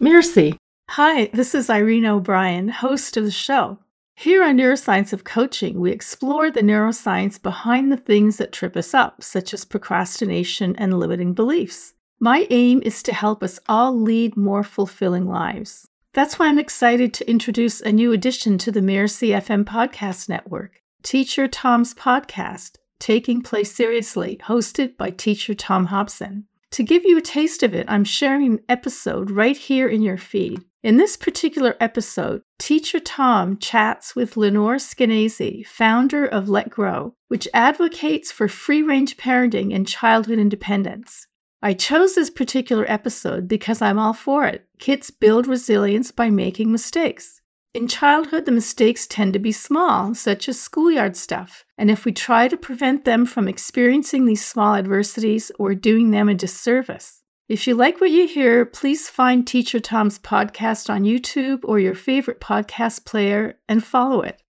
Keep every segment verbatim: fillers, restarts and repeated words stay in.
Merci. Hi, this is Irene O'Brien, host of the show. Here on Neuroscience of Coaching, we explore the neuroscience behind the things that trip us up, such as procrastination and limiting beliefs. My aim is to help us all lead more fulfilling lives. That's why I'm excited to introduce a new addition to the Merci F M podcast network, Teacher Tom's podcast, Taking Play Seriously, hosted by Teacher Tom Hobson. To give you a taste of it, I'm sharing an episode right here in your feed. In this particular episode, Teacher Tom chats with Lenore Skenazy, founder of Let Grow, which advocates for free-range parenting and childhood independence. I chose this particular episode because I'm all for it. Kids build resilience by making mistakes. In childhood, the mistakes tend to be small, such as schoolyard stuff, and if we try to prevent them from experiencing these small adversities, we're doing them a disservice. If you like what you hear, please find Teacher Tom's podcast on YouTube or your favorite podcast player and follow it.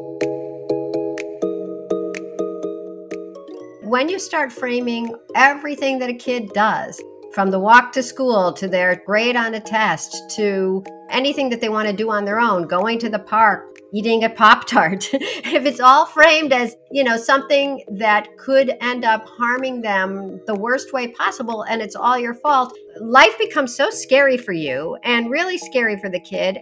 When you start framing everything that a kid does, from the walk to school to their grade on a test to anything that they want to do on their own, going to the park, eating a Pop-Tart, if it's all framed as, you know, something that could end up harming them the worst way possible and it's all your fault, life becomes so scary for you and really scary for the kid.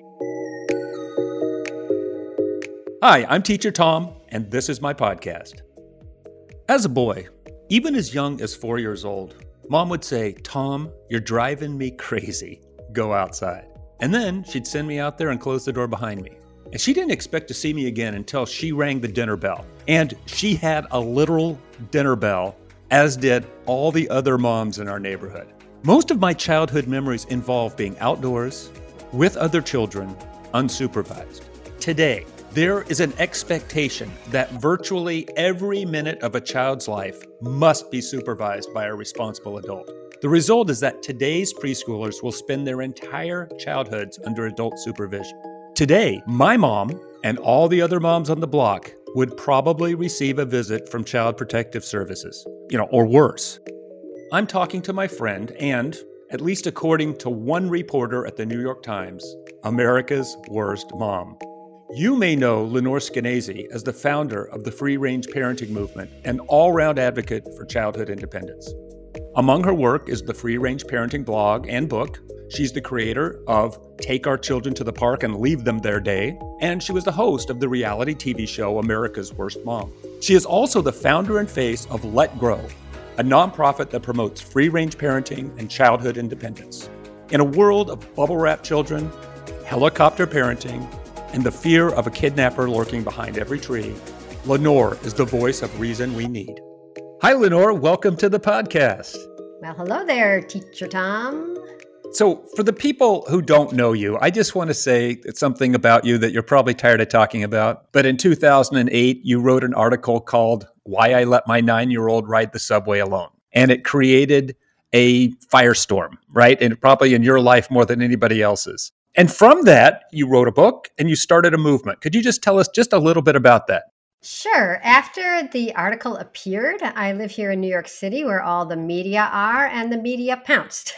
Hi, I'm Teacher Tom, and this is my podcast. As a boy, even as young as four years old, Mom would say, "Tom, you're driving me crazy. Go outside." And then she'd send me out there and close the door behind me. And she didn't expect to see me again until she rang the dinner bell. And she had a literal dinner bell, as did all the other moms in our neighborhood. Most of my childhood memories involve being outdoors, with other children, unsupervised. Today, there is an expectation that virtually every minute of a child's life must be supervised by a responsible adult. The result is that today's preschoolers will spend their entire childhoods under adult supervision. Today, my mom and all the other moms on the block would probably receive a visit from Child Protective Services, you know, or worse. I'm talking to my friend and, at least according to one reporter at the New York Times, America's worst mom. You may know Lenore Skenazy as the founder of the free-range parenting movement and all-round advocate for childhood independence. Among her work is the free-range parenting blog and book. She's the creator of Take Our Children to the Park and Leave Them Their Day, and she was the host of the reality T V show America's Worst Mom. She is also the founder and face of Let Grow, a nonprofit that promotes free-range parenting and childhood independence. In a world of bubble-wrap children, helicopter parenting, and the fear of a kidnapper lurking behind every tree, Lenore is the voice of reason we need. Hi, Lenore. Welcome to the podcast. Well, hello there, Teacher Tom. So for the people who don't know you, I just want to say something about you that you're probably tired of talking about. But in two thousand eight, you wrote an article called Why I Let My Nine-Year-Old Ride the Subway Alone. And it created a firestorm, right? And probably in your life more than anybody else's. And from that, you wrote a book and you started a movement. Could you just tell us just a little bit about that? Sure. After the article appeared, I live here in New York City where all the media are, and the media pounced.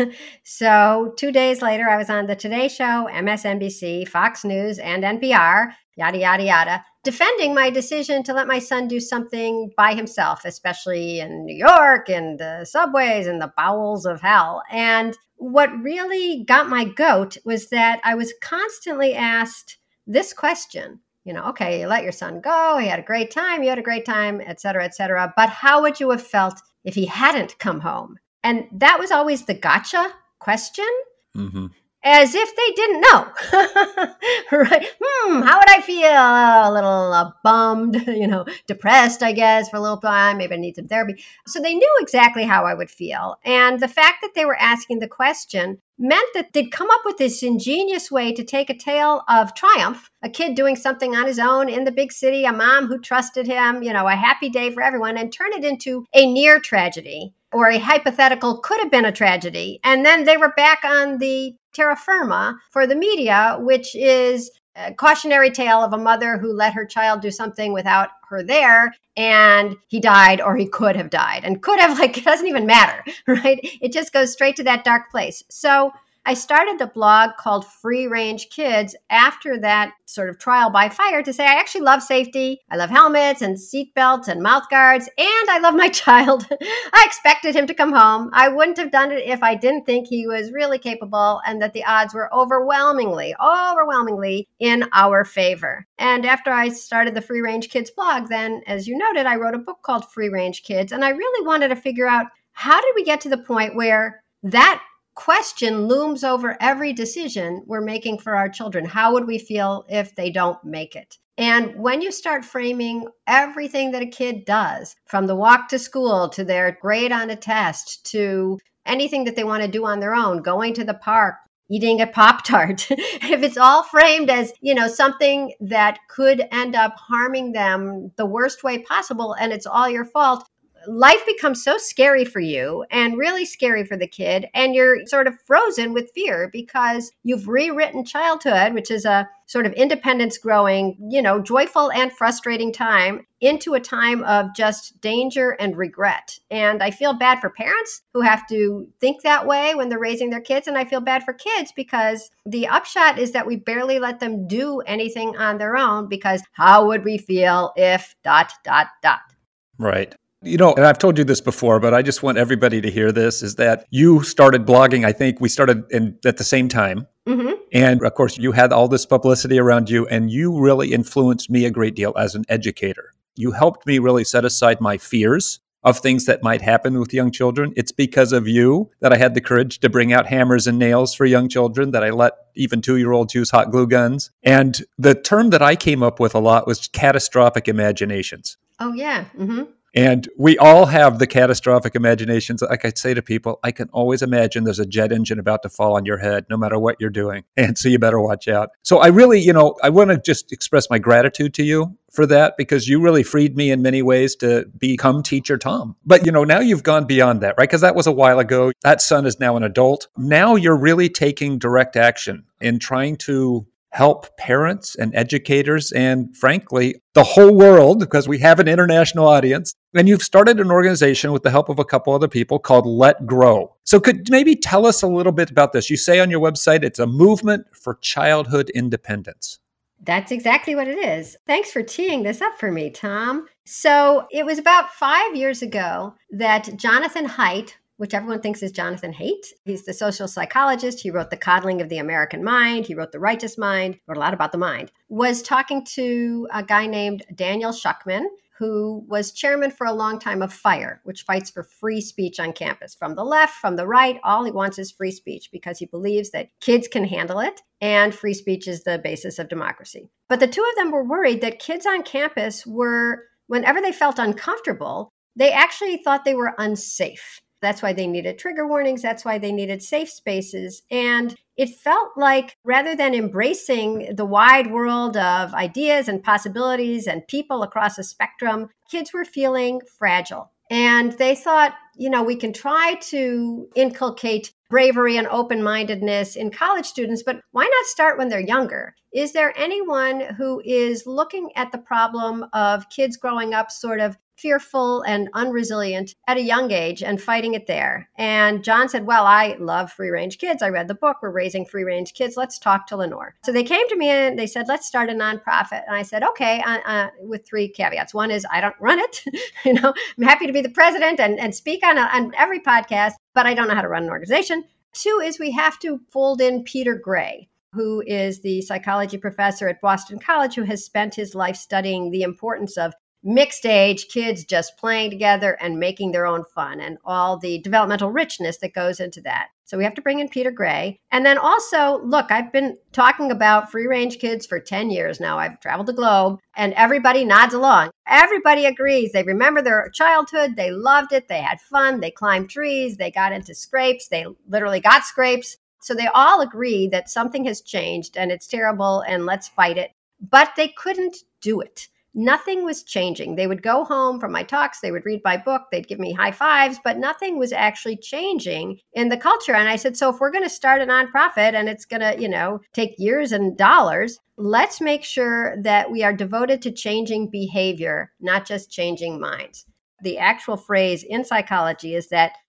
So two days later, I was on the Today Show, M S N B C, Fox News, and N P R, yada, yada, yada, defending my decision to let my son do something by himself, especially in New York and the subways and the bowels of hell. And what really got my goat was that I was constantly asked this question, you know, okay, you let your son go, he had a great time, you had a great time, et cetera, et cetera. But how would you have felt if he hadn't come home? And that was always the gotcha question. Mm-hmm. As if they didn't know, right? Hmm, how would I feel? A little uh, bummed, you know, depressed, I guess, for a little time. Maybe I need some therapy. So they knew exactly how I would feel. And the fact that they were asking the question meant that they'd come up with this ingenious way to take a tale of triumph, a kid doing something on his own in the big city, a mom who trusted him, you know, a happy day for everyone, and turn it into a near tragedy or a hypothetical could have been a tragedy. And then they were back on the terra firma for the media, which is a cautionary tale of a mother who let her child do something without her there, and he died or he could have died. And could have, like, it doesn't even matter, right? It just goes straight to that dark place. So I started the blog called Free Range Kids after that sort of trial by fire to say I actually love safety. I love helmets and seat belts and mouth guards, and I love my child. I expected him to come home. I wouldn't have done it if I didn't think he was really capable and that the odds were overwhelmingly, overwhelmingly in our favor. And after I started the Free Range Kids blog, then, as you noted, I wrote a book called Free Range Kids, and I really wanted to figure out how did we get to the point where that question looms over every decision we're making for our children. How would we feel if they don't make it? And when you start framing everything that a kid does, from the walk to school to their grade on a test to anything that they want to do on their own, going to the park, eating a Pop-Tart, if it's all framed as, you know, something that could end up harming them the worst way possible and it's all your fault, life becomes so scary for you and really scary for the kid. And you're sort of frozen with fear because you've rewritten childhood, which is a sort of independence growing, you know, joyful and frustrating time, into a time of just danger and regret. And I feel bad for parents who have to think that way when they're raising their kids. And I feel bad for kids because the upshot is that we barely let them do anything on their own because how would we feel if dot, dot, dot. Right. You know, and I've told you this before, but I just want everybody to hear this, is that you started blogging. I think we started in, at the same time. Mm-hmm. And of course, you had all this publicity around you, and you really influenced me a great deal as an educator. You helped me really set aside my fears of things that might happen with young children. It's because of you that I had the courage to bring out hammers and nails for young children, that I let even two-year-olds use hot glue guns. And the term that I came up with a lot was catastrophic imaginations. Oh, yeah. Mm-hmm. And we all have the catastrophic imaginations. Like I say to people, I can always imagine there's a jet engine about to fall on your head, no matter what you're doing. And so you better watch out. So I really, you know, I want to just express my gratitude to you for that, because you really freed me in many ways to become Teacher Tom. But, you know, now you've gone beyond that, right? Because that was a while ago. That son is now an adult. Now you're really taking direct action in trying to help parents and educators and, frankly, the whole world, because we have an international audience. And you've started an organization with the help of a couple other people called Let Grow. So could maybe tell us a little bit about this? You say on your website, it's a movement for childhood independence. That's exactly what it is. Thanks for teeing this up for me, Tom. So it was about five years ago that Jonathan Haidt, which everyone thinks is Jonathan Haidt. He's the social psychologist. He wrote The Coddling of the American Mind. He wrote The Righteous Mind, wrote a lot about the mind, was talking to a guy named Daniel Schuckman, who was chairman for a long time of FIRE, which fights for free speech on campus. From the left, from the right, all he wants is free speech because he believes that kids can handle it and free speech is the basis of democracy. But the two of them were worried that kids on campus were, whenever they felt uncomfortable, they actually thought they were unsafe. That's why they needed trigger warnings. That's why they needed safe spaces. And it felt like rather than embracing the wide world of ideas and possibilities and people across a spectrum, kids were feeling fragile. And they thought, you know, we can try to inculcate bravery and open-mindedness in college students, but why not start when they're younger? Is there anyone who is looking at the problem of kids growing up sort of fearful and unresilient at a young age and fighting it there? And John said, well, I love free-range kids. I read the book. We're raising free-range kids. Let's talk to Lenore. So they came to me and they said, let's start a nonprofit. And I said, okay, uh, uh, with three caveats. One is I don't run it. you know, I'm happy to be the president and, and speak on, a, on every podcast, but I don't know how to run an organization. Two is we have to fold in Peter Gray, who is the psychology professor at Boston College, who has spent his life studying the importance of mixed age kids just playing together and making their own fun and all the developmental richness that goes into that. So we have to bring in Peter Gray. And then also, look, I've been talking about free range kids for ten years now. I've traveled the globe and everybody nods along. Everybody agrees. They remember their childhood. They loved it. They had fun. They climbed trees. They got into scrapes. They literally got scrapes. So they all agree that something has changed and it's terrible and let's fight it. But they couldn't do it. Nothing was changing. They would go home from my talks, they would read my book, they'd give me high fives, but nothing was actually changing in the culture. And I said, so if we're going to start a nonprofit and it's going to, you know, take years and dollars, let's make sure that we are devoted to changing behavior, not just changing minds. The actual phrase in psychology is that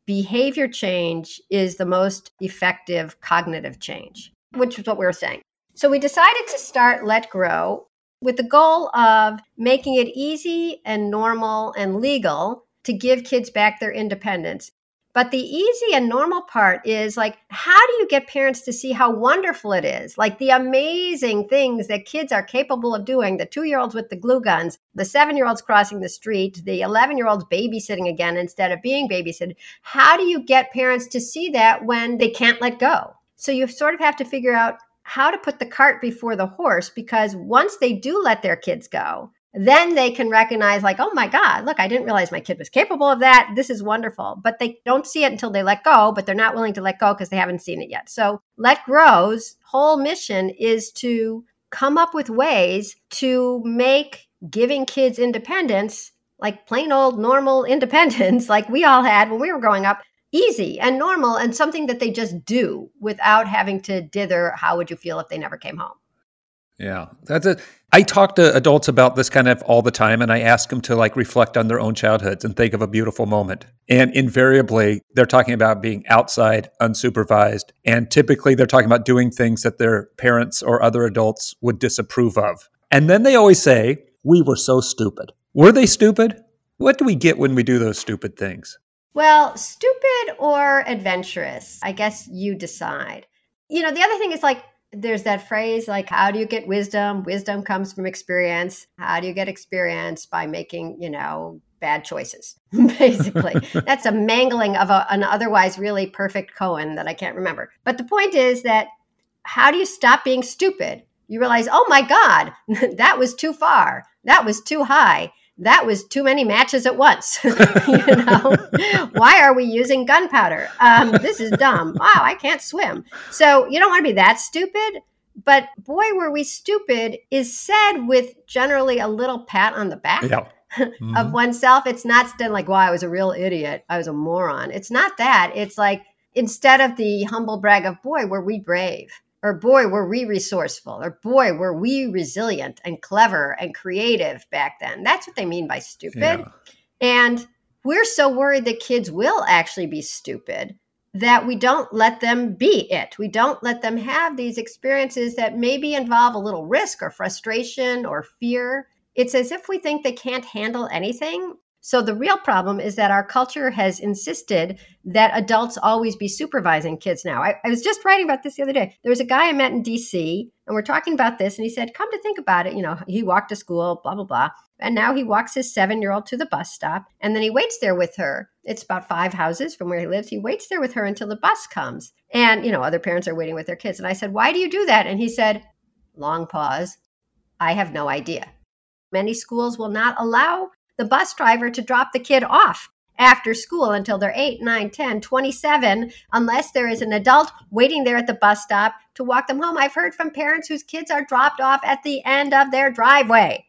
behavior change is the most effective cognitive change, which is what we were saying. So we decided to start Let Grow with the goal of making it easy and normal and legal to give kids back their independence. But the easy and normal part is like, how do you get parents to see how wonderful it is? Like the amazing things that kids are capable of doing, the two-year-olds with the glue guns, the seven-year-olds crossing the street, the eleven-year-olds babysitting again instead of being babysitted. How do you get parents to see that when they can't let go? So you sort of have to figure out how to put the cart before the horse, because once they do let their kids go, then they can recognize like, oh my God, look, I didn't realize my kid was capable of that. This is wonderful. But they don't see it until they let go, but they're not willing to let go because they haven't seen it yet. So Let Grow's whole mission is to come up with ways to make giving kids independence, like plain old normal independence, like we all had when we were growing up, easy and normal and something that they just do without having to dither, how would you feel if they never came home? Yeah, that's it. I talk to adults about this kind of all the time, and I ask them to like reflect on their own childhoods and think of a beautiful moment. And invariably, they're talking about being outside, unsupervised, and typically they're talking about doing things that their parents or other adults would disapprove of. And then they always say, "We were so stupid." Were they stupid? What do we get when we do those stupid things? Well, stupid or adventurous, I guess you decide. You know, the other thing is like, there's that phrase like, how do you get wisdom? Wisdom comes from experience. How do you get experience? By making, you know, bad choices, basically. That's a mangling of a, an otherwise really perfect koan that I can't remember. But the point is that how do you stop being stupid? You realize, oh my God, that was too far. That was too high. That was too many matches at once. You know, why are we using gunpowder? Um, this is dumb. Wow, I can't swim. So you don't want to be that stupid. But boy, were we stupid is said with generally a little pat on the back Yeah. Mm-hmm. of oneself. It's not still like, wow, I was a real idiot. I was a moron. It's not that. It's like, instead of the humble brag of, boy, were we brave. Or boy, were we resourceful, or boy, were we resilient and clever and creative back then. That's what they mean by stupid. Yeah. And we're so worried that kids will actually be stupid that we don't let them be it. We don't let them have these experiences that maybe involve a little risk or frustration or fear. It's as if we think they can't handle anything. So the real problem is that our culture has insisted that adults always be supervising kids now. I, I was just writing about this the other day. There was a guy I met in D C, and we're talking about this, and he said, come to think about it, you know, he walked to school, blah, blah, blah. And now he walks his seven-year-old to the bus stop, and then he waits there with her. It's about five houses from where he lives. He waits there with her until the bus comes. And, you know, other parents are waiting with their kids. And I said, why do you do that? And he said, long pause, I have no idea. Many schools will not allow the bus driver to drop the kid off after school until they're eight, nine, ten, twenty-seven, unless there is an adult waiting there at the bus stop to walk them home. I've heard from parents whose kids are dropped off at the end of their driveway,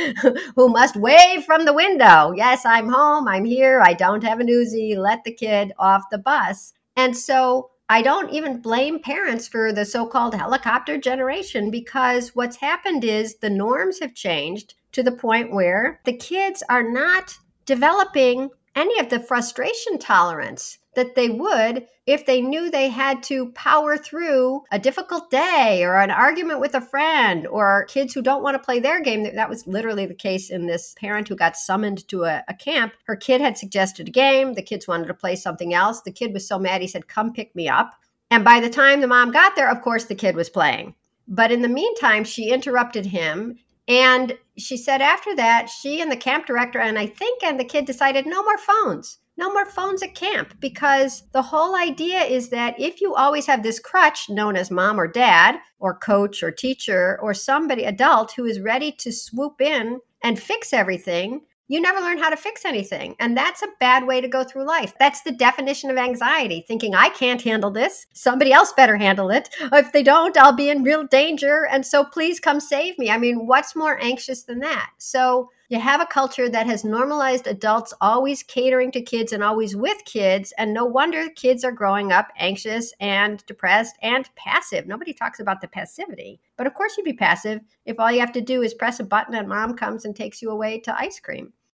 who must wave from the window. Yes, I'm home. I'm here. I don't have an Uzi. Let the kid off the bus. And so I don't even blame parents for the so-called helicopter generation, because what's happened is the norms have changed to the point where the kids are not developing any of the frustration tolerance that they would if they knew they had to power through a difficult day or an argument with a friend, or kids who don't want to play their game. That was literally the case in this parent who got summoned to a, a camp. Her kid had suggested a game. The kids wanted to play something else. The kid was so mad, he said, come pick me up. And by the time the mom got there, of course, the kid was playing. But in the meantime, she interrupted him. And she said after that, she and the camp director, and I think, and the kid decided no more phones, no more phones at camp, because the whole idea is that if you always have this crutch known as mom or dad or coach or teacher or somebody adult who is ready to swoop in and fix everything, you never learn how to fix anything. And that's a bad way to go through life. That's the definition of anxiety, thinking I can't handle this. Somebody else better handle it. If they don't, I'll be in real danger. And so please come save me. I mean, what's more anxious than that? So you have a culture that has normalized adults always catering to kids and always with kids. And no wonder kids are growing up anxious and depressed and passive. Nobody talks about the passivity. But of course you'd be passive if all you have to do is press a button and mom comes and takes you away to ice cream.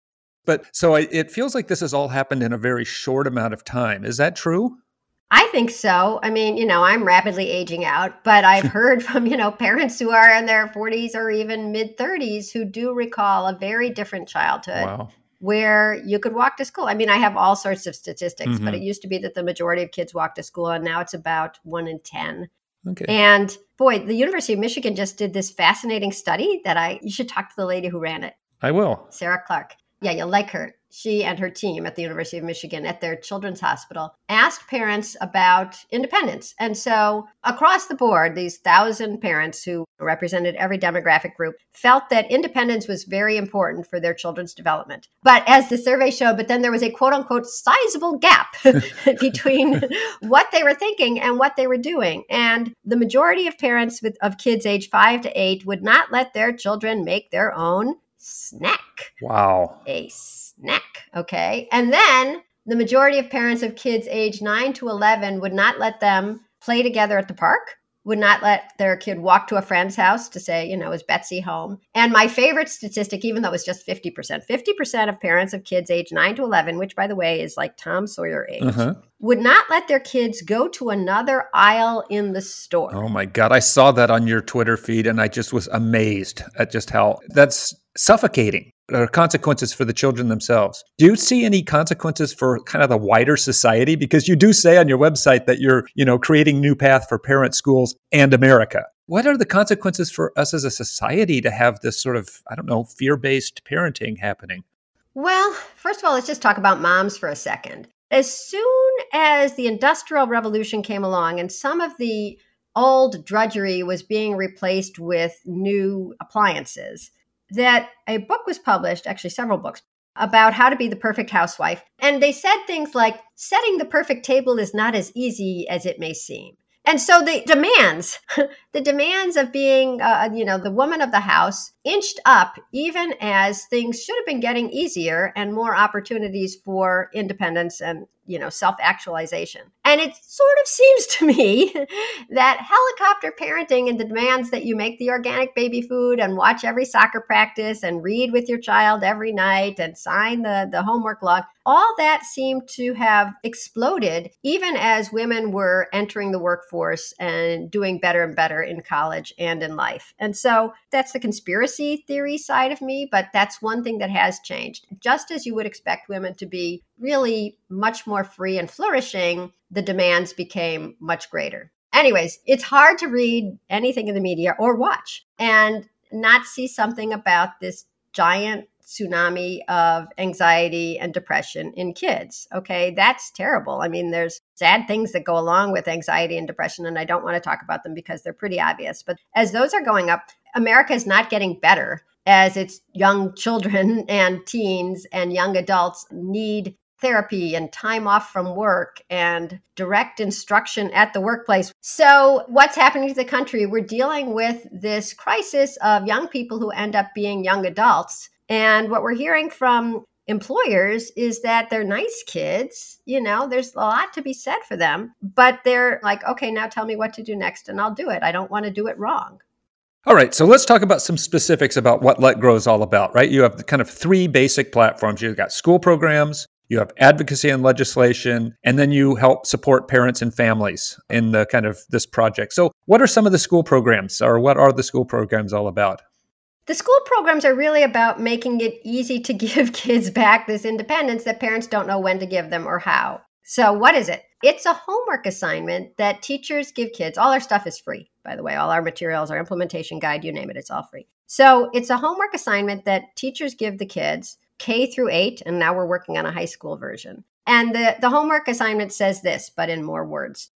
But so I, it feels like this has all happened in a very short amount of time. Is that true? I think so. I mean, you know, I'm rapidly aging out, but I've heard from, you know, parents who are in their forties or even mid thirties who do recall a very different childhood. Wow. Where you could walk to school. I mean, I have all sorts of statistics, Mm-hmm. but it used to be that the majority of kids walk to school, and now it's about one in ten. Okay. And boy, the University of Michigan just did this fascinating study that I, you should talk to the lady who ran it, I will. Sarah Clark. Yeah, you'll like her. She and her team at the University of Michigan at their children's hospital asked parents about independence. And so across the board, these thousand parents who represented every demographic group felt that independence was very important for their children's development. But as the survey showed, but then there was a quote unquote sizable gap between what they were thinking and what they were doing. And the majority of parents with, of kids age five to eight would not let their children make their own snack. Wow. A snack. Okay. And then the majority of parents of kids age nine to eleven would not let them play together at the park, would not let their kid walk to a friend's house to say, you know, is Betsy home? And my favorite statistic, even though it's just fifty percent, fifty percent of parents of kids age nine to eleven, which by the way is like Tom Sawyer age, Uh-huh. would not let their kids go to another aisle in the store. Oh my God. I saw that on your Twitter feed and I just was amazed at just how that's suffocating. There are consequences for the children themselves. Do you see any consequences for kind of the wider society? Because you do say on your website that you're, you know, creating new path for parent schools and America. What are the consequences for us as a society to have this sort of, I don't know, fear-based parenting happening? Well, first of all, let's just talk about moms for a second. As soon as the Industrial Revolution came along and some of the old drudgery was being replaced with new appliances, that a book was published, actually several books, about how to be the perfect housewife. And they said things like, setting the perfect table is not as easy as it may seem. And so the demands, the demands of being, uh, you know, the woman of the house inched up even as things should have been getting easier and more opportunities for independence and, you know, self-actualization. And it sort of seems to me that helicopter parenting and the demands that you make the organic baby food and watch every soccer practice and read with your child every night and sign the, the homework log, all that seemed to have exploded even as women were entering the workforce and doing better and better in college and in life. And so that's the conspiracy theory side of me, but that's one thing that has changed. Just as you would expect women to be really much more free and flourishing, the demands became much greater. Anyways, it's hard to read anything in the media or watch and not see something about this giant tsunami of anxiety and depression in kids. Okay, that's terrible. I mean, there's sad things that go along with anxiety and depression, and I don't want to talk about them because they're pretty obvious. But as those are going up, America is not getting better as its young children and teens and young adults need therapy and time off from work and direct instruction at the workplace. So what's happening to the country? We're dealing with this crisis of young people who end up being young adults. And what we're hearing from employers is that they're nice kids. You know, there's a lot to be said for them, but they're like, okay, now tell me what to do next and I'll do it. I don't want to do it wrong. All right, so let's talk about some specifics about what Let Grow is all about, right? You have kind of three basic platforms. You've got school programs, you have advocacy and legislation, and then you help support parents and families in the kind of this project. So what are some of the school programs, or what are the school programs all about? The school programs are really about making it easy to give kids back this independence that parents don't know when to give them or how. So what is it? It's a homework assignment that teachers give kids. All our stuff is free, by the way. All our materials, our implementation guide, you name it, it's all free. So it's a homework assignment that teachers give the kids K through eight, and now we're working on a high school version. And the, the homework assignment says this, but in more words.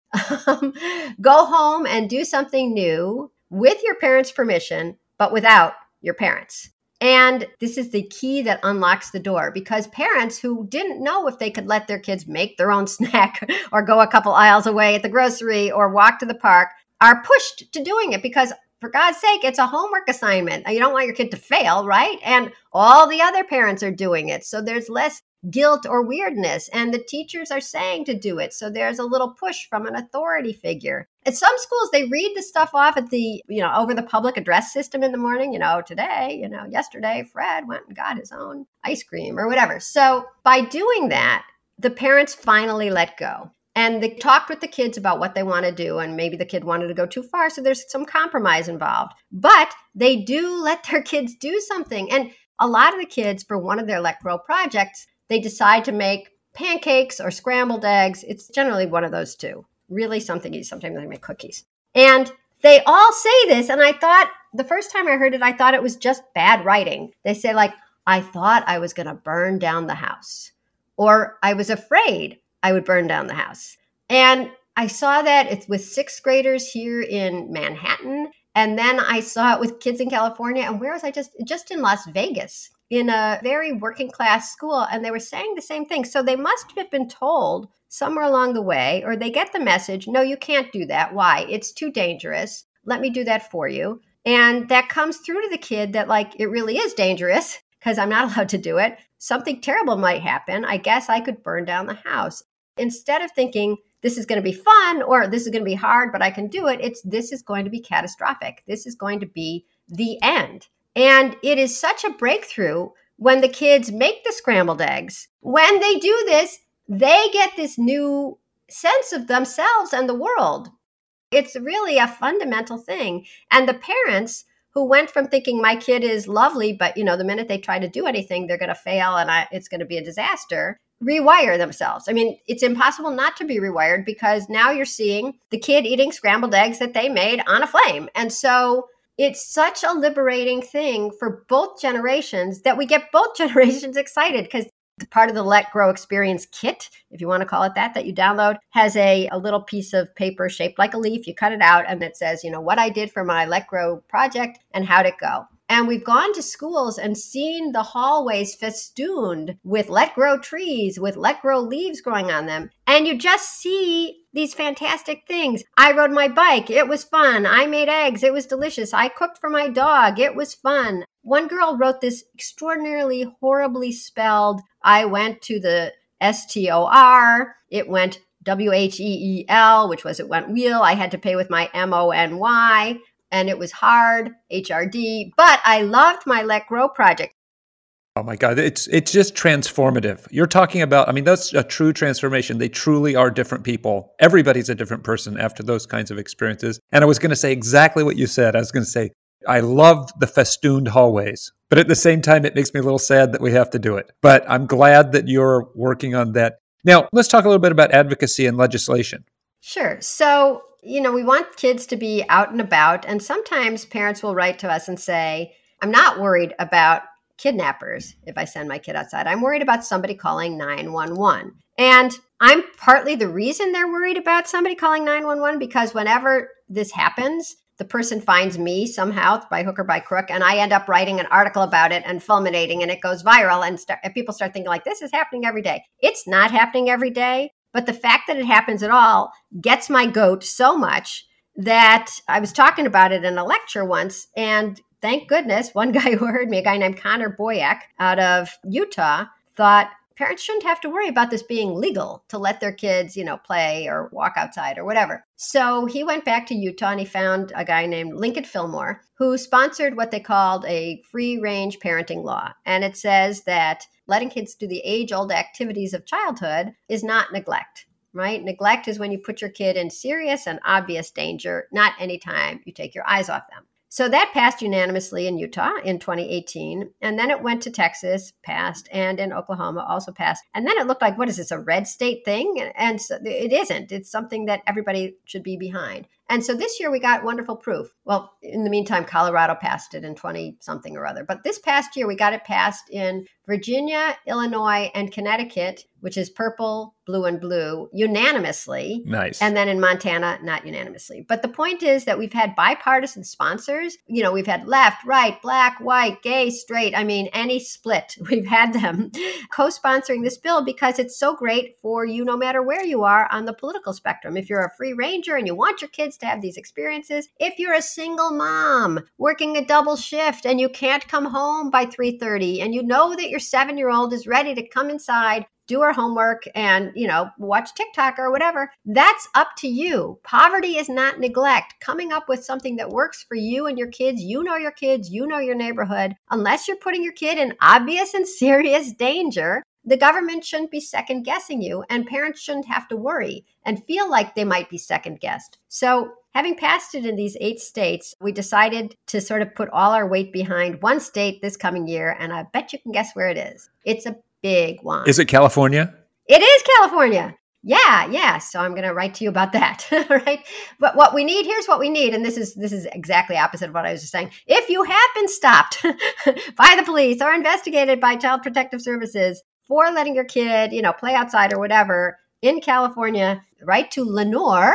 Go home and do something new with your parents' permission, but without your parents. And this is the key that unlocks the door, because parents who didn't know if they could let their kids make their own snack or go a couple aisles away at the grocery or walk to the park are pushed to doing it because, for God's sake, it's a homework assignment. You don't want your kid to fail, right? And all the other parents are doing it. So there's less guilt or weirdness, and the teachers are saying to do it. So there's a little push from an authority figure. At some schools, they read the stuff off at the, you know, over the public address system in the morning. You know, today, you know, yesterday, Fred went and got his own ice cream or whatever. So by doing that, the parents finally let go. And they talked with the kids about what they want to do. And maybe the kid wanted to go too far. So there's some compromise involved. But they do let their kids do something. And a lot of the kids, for one of their Let Grow projects, they decide to make pancakes or scrambled eggs. It's generally one of those two. Really something easy. Sometimes they make cookies. And they all say this. And I thought, the first time I heard it, I thought it was just bad writing. They say, like, I thought I was going to burn down the house. Or I was afraid I would burn down the house. And I saw that it's with sixth graders here in Manhattan. And then I saw it with kids in California. And where was I just? Just in Las Vegas, in a very working class school. And they were saying the same thing. So they must have been told somewhere along the way, or they get the message, no, you can't do that. Why? It's too dangerous. Let me do that for you. And that comes through to the kid that, like, it really is dangerous because I'm not allowed to do it. Something terrible might happen. I guess I could burn down the house. Instead of thinking this is going to be fun or this is going to be hard, but I can do it, it's this is going to be catastrophic. This is going to be the end. And it is such a breakthrough when the kids make the scrambled eggs. When they do this, they get this new sense of themselves and the world. It's really a fundamental thing. And the parents who went from thinking my kid is lovely, but, you know, the minute they try to do anything, they're going to fail and I, it's going to be a disaster, rewire themselves. I mean, it's impossible not to be rewired because now you're seeing the kid eating scrambled eggs that they made on a flame. And so it's such a liberating thing for both generations that we get both generations excited because part of the Let Grow Experience kit, if you want to call it that, that you download, has a, a little piece of paper shaped like a leaf. You cut it out and it says, you know, what I did for my Let Grow project and how'd it go. And we've gone to schools and seen the hallways festooned with Let Grow trees, with Let Grow leaves growing on them. And you just see these fantastic things. I rode my bike. It was fun. I made eggs. It was delicious. I cooked for my dog. It was fun. One girl wrote this extraordinarily horribly spelled, I went to the S T O R. It went W H E E L, which was it went wheel. I had to pay with my M O N Y. And it was hard, H R D, but I loved my Let Grow project. Oh my God, it's it's just transformative. You're talking about, I mean, that's a true transformation. They truly are different people. Everybody's a different person after those kinds of experiences. And I was going to say exactly what you said. I was going to say, I loved the festooned hallways, but at the same time, it makes me a little sad that we have to do it. But I'm glad that you're working on that. Now, let's talk a little bit about advocacy and legislation. Sure. So, you know, we want kids to be out and about. And sometimes parents will write to us and say, I'm not worried about kidnappers if I send my kid outside. I'm worried about somebody calling nine one one. And I'm partly the reason they're worried about somebody calling nine one one because whenever this happens, the person finds me somehow by hook or by crook, and I end up writing an article about it and fulminating, and it goes viral, and, start, and people start thinking like, this is happening every day. It's not happening every day. But the fact that it happens at all gets my goat so much that I was talking about it in a lecture once. And thank goodness, one guy who heard me, a guy named Connor Boyack out of Utah, thought parents shouldn't have to worry about this being legal to let their kids, you know, play or walk outside or whatever. So he went back to Utah and he found a guy named Lincoln Fillmore who sponsored what they called a free range parenting law. And it says that letting kids do the age-old activities of childhood is not neglect, right? Neglect is when you put your kid in serious and obvious danger, not anytime you take your eyes off them. So that passed unanimously in Utah in twenty eighteen. And then it went to Texas, passed, and in Oklahoma also passed. And then it looked like, what is this, a red state thing? And so it isn't. It's something that everybody should be behind. And so this year we got wonderful proof. Well, in the meantime, Colorado passed it in twenty something or other. But this past year we got it passed in Virginia, Illinois, and Connecticut which is purple, blue, and blue unanimously. Nice. And then in Montana, not unanimously. But the point is that we've had bipartisan sponsors. You know, we've had left, right, black, white, gay, straight. I mean, any split. We've had them co-sponsoring this bill because it's so great for you no matter where you are on the political spectrum. If you're a free ranger and you want your kids to have these experiences, if you're a single mom working a double shift and you can't come home by three thirty and you know that your seven-year-old is ready to come inside, do her homework and, you know, watch TikTok or whatever, that's up to you. Poverty is not neglect. Coming up with something that works for you and your kids, you know your kids, you know your neighborhood, unless you're putting your kid in obvious and serious danger, the government shouldn't be second guessing you and parents shouldn't have to worry and feel like they might be second guessed. So having passed it in these eight states, we decided to sort of put all our weight behind one state this coming year. And I bet you can guess where it is. It's a big one. Is it California? It is California. Yeah, yeah. So I'm going to write to you about that, right? But what we need, here's what we need. And this is this is exactly opposite of what I was just saying. If you have been stopped by the police or investigated by Child Protective Services for letting your kid, you know, play outside or whatever in California, write to Lenore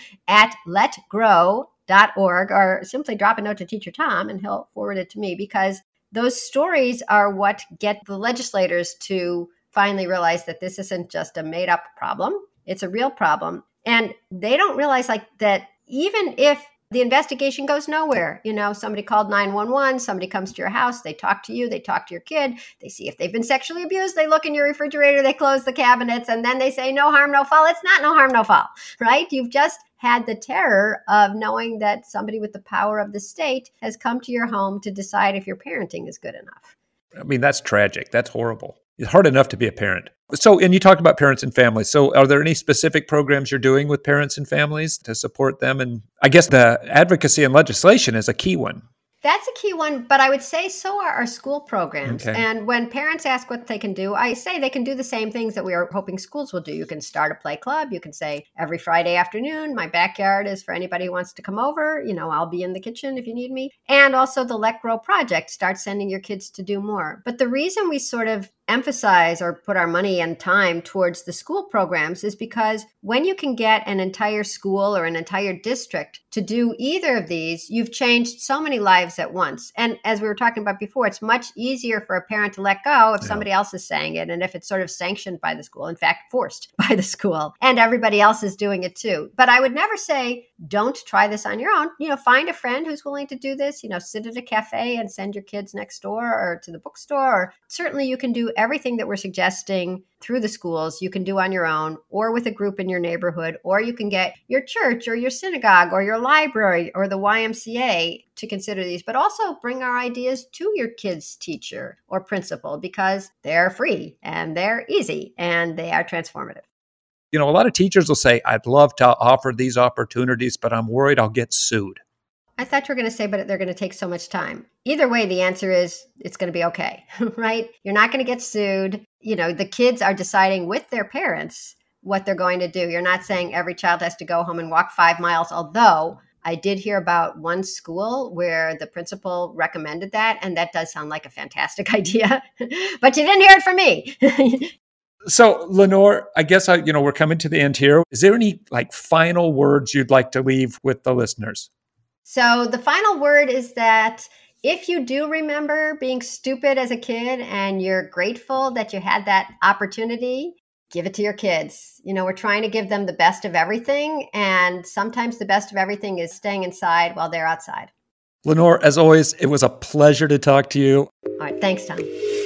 at let grow dot org or simply drop a note to Teacher Tom and he'll forward it to me, because those stories are what get the legislators to finally realize that this isn't just a made up problem. It's a real problem. And they don't realize like that even if the investigation goes nowhere, you know, somebody called nine one one, somebody comes to your house, they talk to you, they talk to your kid, they see if they've been sexually abused, they look in your refrigerator, they close the cabinets, and then they say no harm, no foul. It's not no harm, no foul, right? You've just had the terror of knowing that somebody with the power of the state has come to your home to decide if your parenting is good enough. I mean, that's tragic. That's horrible. It's hard enough to be a parent. So, and you talked about parents and families. So are there any specific programs you're doing with parents and families to support them? And I guess the advocacy and legislation is a key one. That's a key one, but I would say so are our school programs. Okay. And when parents ask what they can do, I say they can do the same things that we are hoping schools will do. You can start a play club. You can say every Friday afternoon, my backyard is for anybody who wants to come over. You know, I'll be in the kitchen if you need me. And also the Let Grow Project, start sending your kids to do more. But the reason we sort of emphasize or put our money and time towards the school programs is because when you can get an entire school or an entire district to do either of these, you've changed so many lives at once. And as we were talking about before, it's much easier for a parent to let go if Yeah. somebody else is saying it and if it's sort of sanctioned by the school, in fact, forced by the school, and everybody else is doing it too. But I would never say, don't try this on your own. You know, find a friend who's willing to do this, you know, sit at a cafe and send your kids next door or to the bookstore. Or certainly you can do everything that we're suggesting through the schools, you can do on your own or with a group in your neighborhood, or you can get your church or your synagogue or your library or the Y M C A to consider these, but also bring our ideas to your kid's teacher or principal because they're free and they're easy and they are transformative. You know, a lot of teachers will say, I'd love to offer these opportunities, but I'm worried I'll get sued. I thought you were going to say, but they're going to take so much time. Either way, the answer is it's going to be okay, right? You're not going to get sued. You know, the kids are deciding with their parents what they're going to do. You're not saying every child has to go home and walk five miles, although I did hear about one school where the principal recommended that, and that does sound like a fantastic idea, but you didn't hear it from me. So, Lenore, I guess I, you know, we're coming to the end here. Is there any like final words you'd like to leave with the listeners? So the final word is that if you do remember being stupid as a kid and you're grateful that you had that opportunity, give it to your kids. You know, we're trying to give them the best of everything. And sometimes the best of everything is staying inside while they're outside. Lenore, as always, it was a pleasure to talk to you. All right. Thanks, Tom.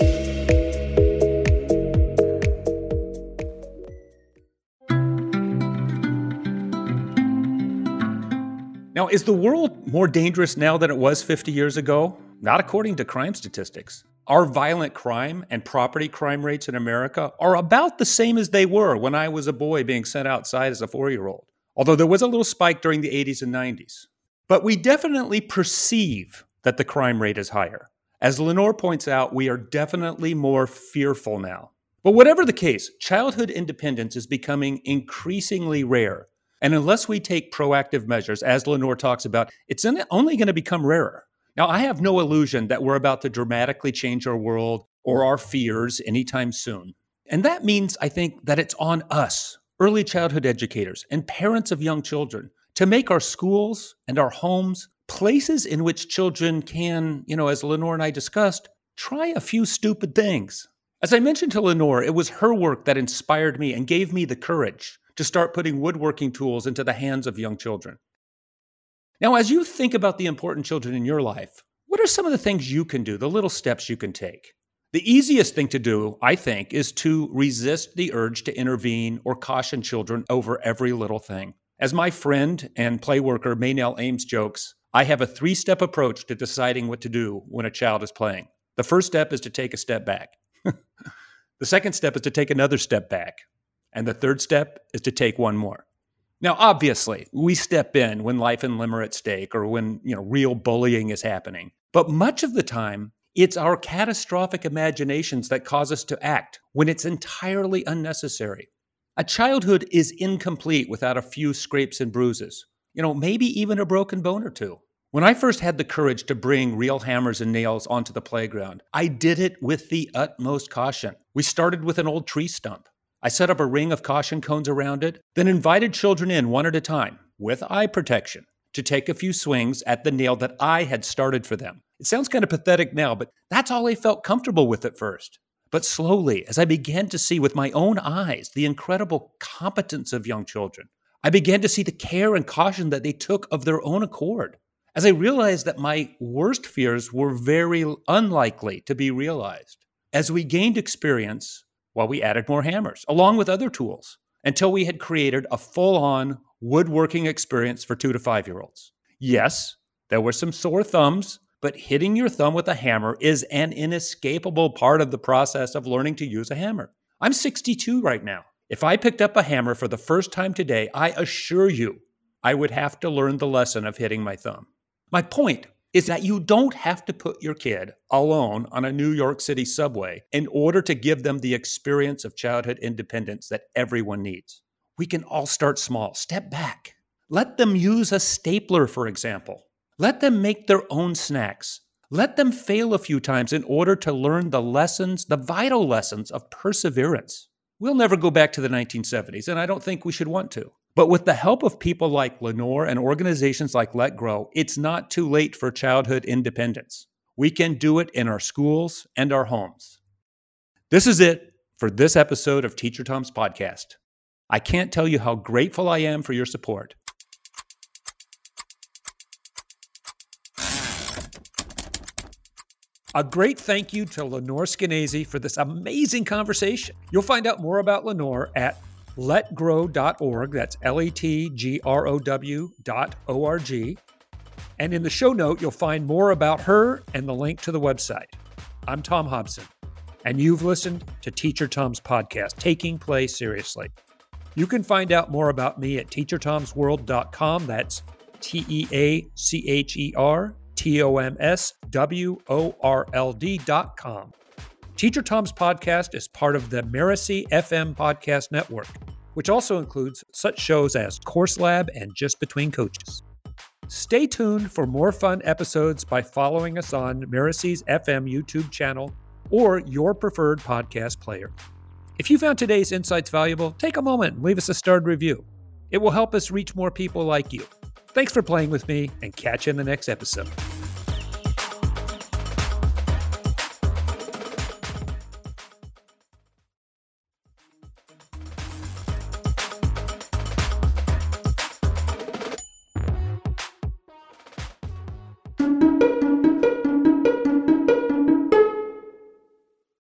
Now, is the world more dangerous now than it was fifty years ago? Not according to crime statistics. Our violent crime and property crime rates in America are about the same as they were when I was a boy being sent outside as a four-year-old, although there was a little spike during the eighties and nineties. But we definitely perceive that the crime rate is higher. As Lenore points out, we are definitely more fearful now. But whatever the case, childhood independence is becoming increasingly rare. And unless we take proactive measures, as Lenore talks about, it's only going to become rarer. Now, I have no illusion that we're about to dramatically change our world or our fears anytime soon. And that means, I think, that it's on us, early childhood educators and parents of young children, to make our schools and our homes places in which children can, you know, as Lenore and I discussed, try a few stupid things. As I mentioned to Lenore, it was her work that inspired me and gave me the courage to start putting woodworking tools into the hands of young children. Now, as you think about the important children in your life, what are some of the things you can do, the little steps you can take? The easiest thing to do, I think, is to resist the urge to intervene or caution children over every little thing. As my friend and playworker Maynell Ames jokes, I have a three-step approach to deciding what to do when a child is playing. The first step is to take a step back. The second step is to take another step back. And the third step is to take one more. Now, obviously, we step in when life and limb are at stake or when, you know, real bullying is happening. But much of the time, it's our catastrophic imaginations that cause us to act when it's entirely unnecessary. A childhood is incomplete without a few scrapes and bruises. You know, maybe even a broken bone or two. When I first had the courage to bring real hammers and nails onto the playground, I did it with the utmost caution. We started with an old tree stump. I set up a ring of caution cones around it, then invited children in one at a time, with eye protection, to take a few swings at the nail that I had started for them. It sounds kind of pathetic now, but that's all I felt comfortable with at first. But slowly, as I began to see with my own eyes the incredible competence of young children, I began to see the care and caution that they took of their own accord. As I realized that my worst fears were very unlikely to be realized. As we gained experience, well, we added more hammers, along with other tools, until we had created a full-on woodworking experience for two to five-year-olds. Yes, there were some sore thumbs, but hitting your thumb with a hammer is an inescapable part of the process of learning to use a hammer. I'm sixty-two right now. If I picked up a hammer for the first time today, I assure you, I would have to learn the lesson of hitting my thumb. My point is that you don't have to put your kid alone on a New York City subway in order to give them the experience of childhood independence that everyone needs. We can all start small. Step back. Let them use a stapler, for example. Let them make their own snacks. Let them fail a few times in order to learn the lessons, the vital lessons of perseverance. We'll never go back to the nineteen seventies, and I don't think we should want to. But with the help of people like Lenore and organizations like Let Grow, it's not too late for childhood independence. We can do it in our schools and our homes. This is it for this episode of Teacher Tom's podcast. I can't tell you how grateful I am for your support. A great thank you to Lenore Skenazy for this amazing conversation. You'll find out more about Lenore at let grow dot org. That's L E T G R O W dot O R G. And in the show note, you'll find more about her and the link to the website. I'm Tom Hobson, and you've listened to Teacher Tom's podcast, Taking Play Seriously. You can find out more about me at teacher toms world dot com. That's T E A C H E R T O M S W O R L D dot com. Teacher Tom's podcast is part of the Mirasee F M podcast network, which also includes such shows as Course Lab and Just Between Coaches. Stay tuned for more fun episodes by following us on Mirasee's F M YouTube channel or your preferred podcast player. If you found today's insights valuable, take a moment and leave us a starred review. It will help us reach more people like you. Thanks for playing with me, and catch you in the next episode.